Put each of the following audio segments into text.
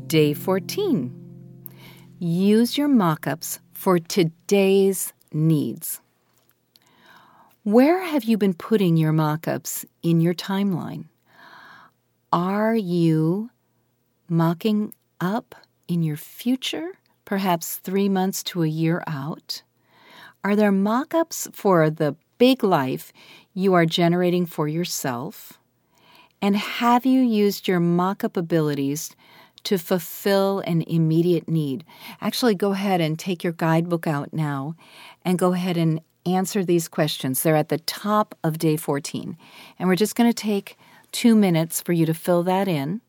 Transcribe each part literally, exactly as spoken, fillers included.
Day fourteen. Use your mock-ups for today's needs. Where have you been putting your mock-ups in your timeline? Are you mocking up in your future, perhaps three months to a year out? Are there mock-ups for the big life you are generating for yourself? And have you used your mock-up abilities to fulfill an immediate need? Actually, go ahead and take your guidebook out now and go ahead and answer these questions. They're at the top of day fourteen. And we're just going to take two minutes for you to fill that in.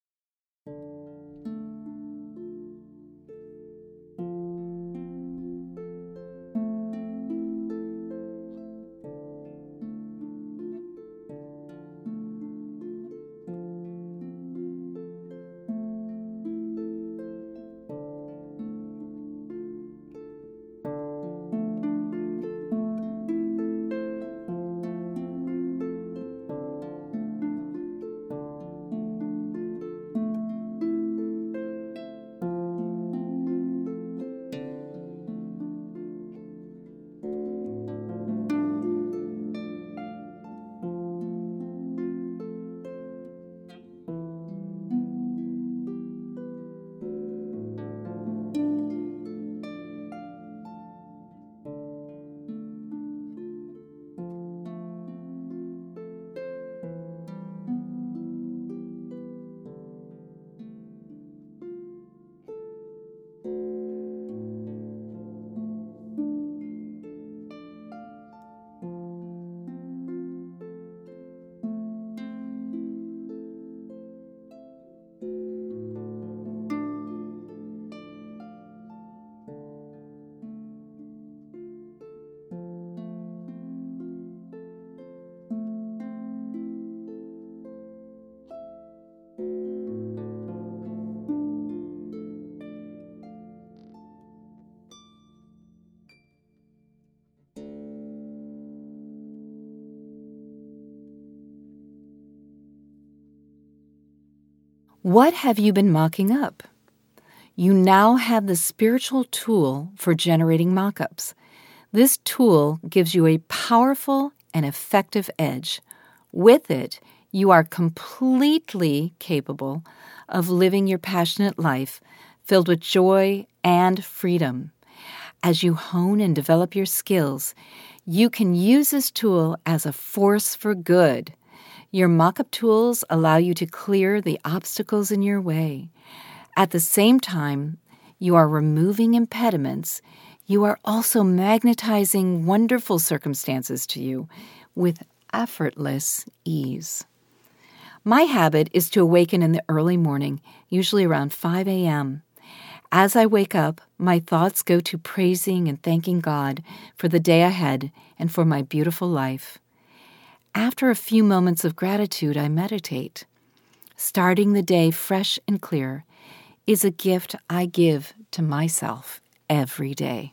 What have you been mocking up? You now have the spiritual tool for generating mock-ups. This tool gives you a powerful and effective edge. With it, you are completely capable of living your passionate life filled with joy and freedom. As you hone and develop your skills, you can use this tool as a force for good. Your mock-up tools allow you to clear the obstacles in your way. At the same time, you are removing impediments. You are also magnetizing wonderful circumstances to you with effortless ease. My habit is to awaken in the early morning, usually around five a.m. As I wake up, my thoughts go to praising and thanking God for the day ahead and for my beautiful life. After a few moments of gratitude, I meditate. Starting the day fresh and clear is a gift I give to myself every day.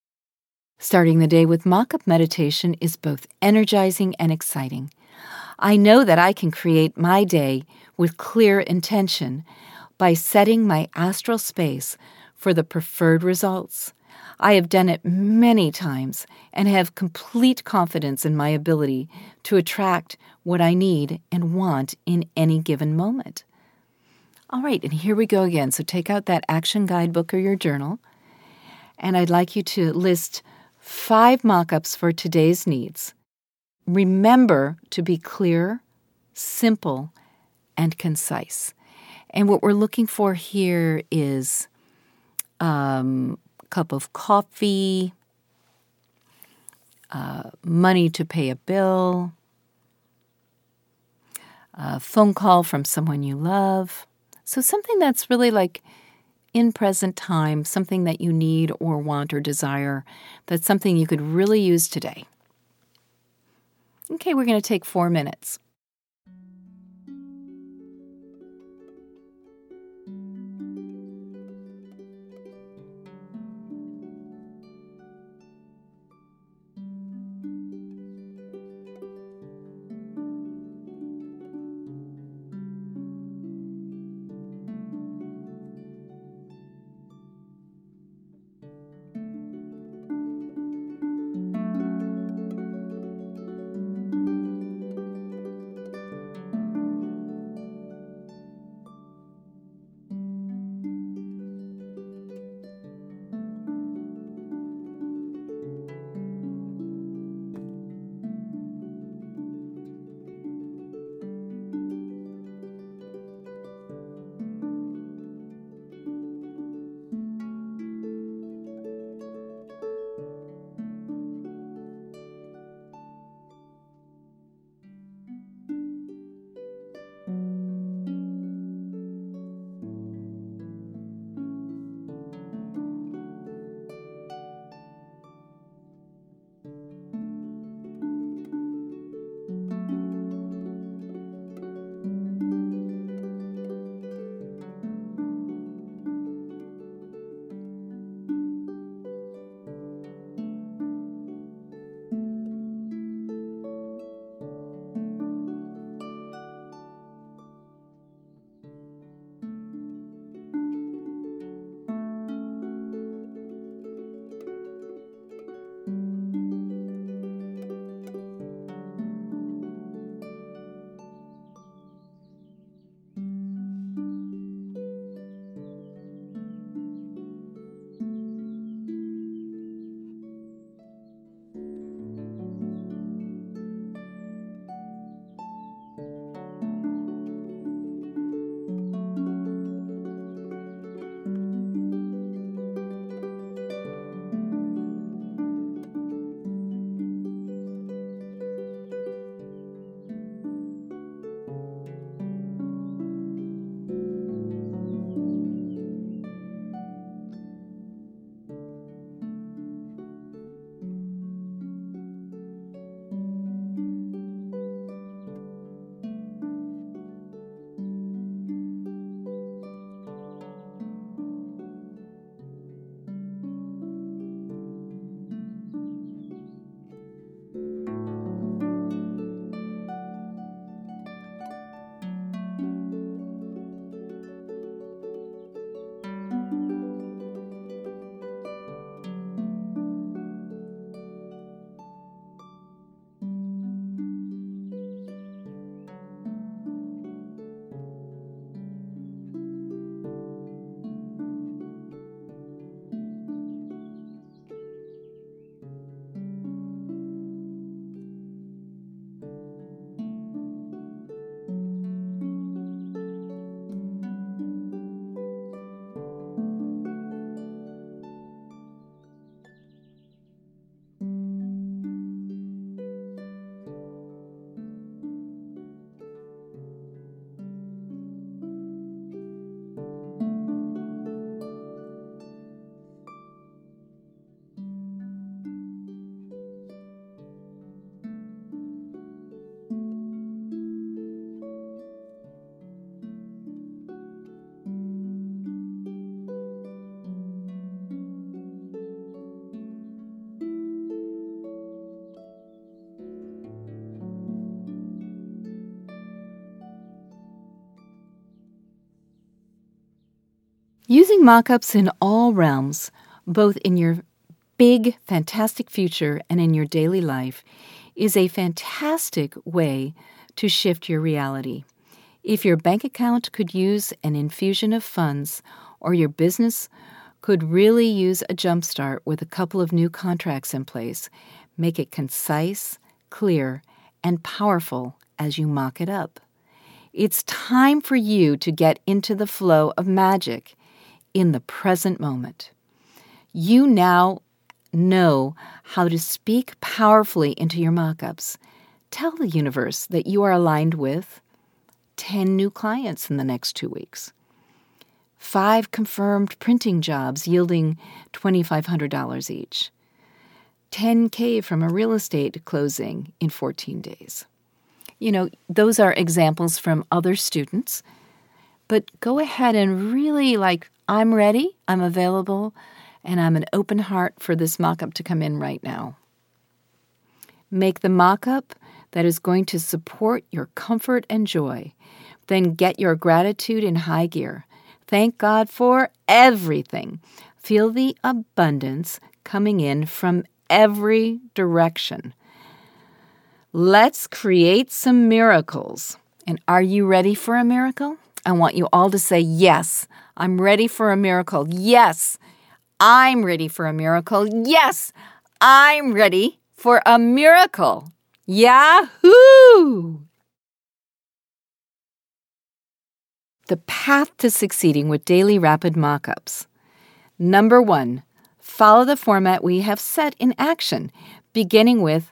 Starting the day with mock-up meditation is both energizing and exciting. I know that I can create my day with clear intention by setting my astral space for the preferred results. I have done it many times and have complete confidence in my ability to attract what I need and want in any given moment. All right, and here we go again. So take out that action guidebook or your journal, and I'd like you to list five mock-ups for today's needs. Remember to be clear, simple, and concise. And what we're looking for here is um, cup of coffee, uh, money to pay a bill, a phone call from someone you love. So something that's really like in present time, something that you need or want or desire, that's something you could really use today. Okay, we're going to take four minutes. Using mock-ups in all realms, both in your big, fantastic future and in your daily life, is a fantastic way to shift your reality. If your bank account could use an infusion of funds, or your business could really use a jumpstart with a couple of new contracts in place, make it concise, clear, and powerful as you mock it up. It's time for you to get into the flow of magic in the present moment. You now know how to speak powerfully into your mock-ups. Tell the universe that you are aligned with ten new clients in the next two weeks, five confirmed printing jobs yielding two thousand five hundred dollars each, ten K from a real estate closing in fourteen days. You know, those are examples from other students, but go ahead and really like, I'm ready, I'm available, and I'm an open heart for this mock-up to come in right now. Make the mock-up that is going to support your comfort and joy. Then get your gratitude in high gear. Thank God for everything. Feel the abundance coming in from every direction. Let's create some miracles. And are you ready for a miracle? I want you all to say, yes, I'm ready for a miracle. Yes, I'm ready for a miracle. Yes, I'm ready for a miracle. Yahoo! The path to succeeding with daily rapid mock-ups. Number one, follow the format we have set in action, beginning with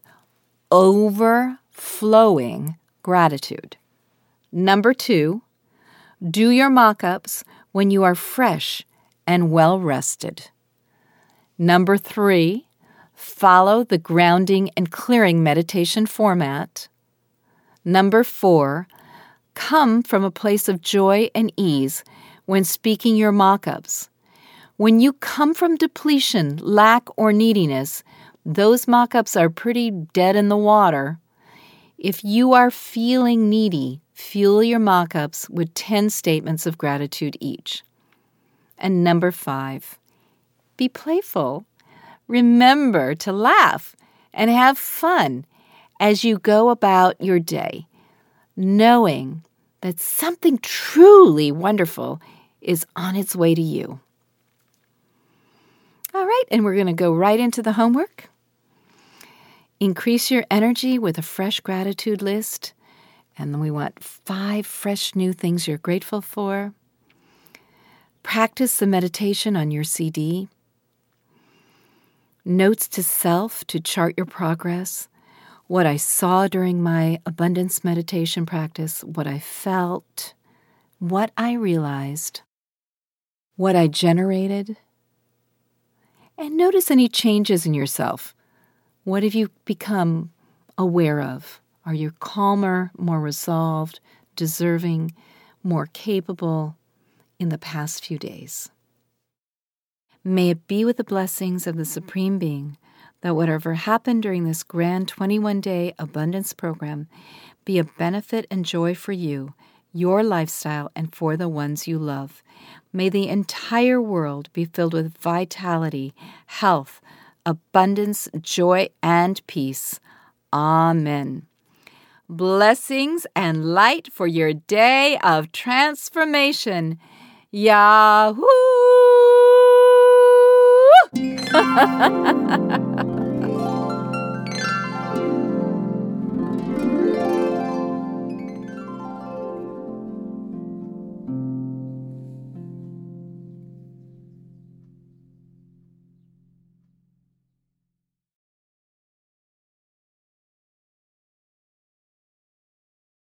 overflowing gratitude. Number two, do your mock-ups when you are fresh and well-rested. Number three, follow the grounding and clearing meditation format. Number four, come from a place of joy and ease when speaking your mock-ups. When you come from depletion, lack, or neediness, those mock-ups are pretty dead in the water. If you are feeling needy, fuel your mock-ups with ten statements of gratitude each. And number five, be playful. Remember to laugh and have fun as you go about your day, knowing that something truly wonderful is on its way to you. All right, and we're going to go right into the homework. Increase your energy with a fresh gratitude list. And then we want five fresh new things you're grateful for. Practice the meditation on your C D. Notes to self to chart your progress. What I saw during my abundance meditation practice, what I felt, what I realized, what I generated. And notice any changes in yourself. What have you become aware of? Are you calmer, more resolved, deserving, more capable in the past few days? May it be with the blessings of the Supreme Being that whatever happened during this grand twenty-one day abundance program be a benefit and joy for you, your lifestyle, and for the ones you love. May the entire world be filled with vitality, health, abundance, joy, and peace. Amen. Blessings and light for your day of transformation. Yahoo!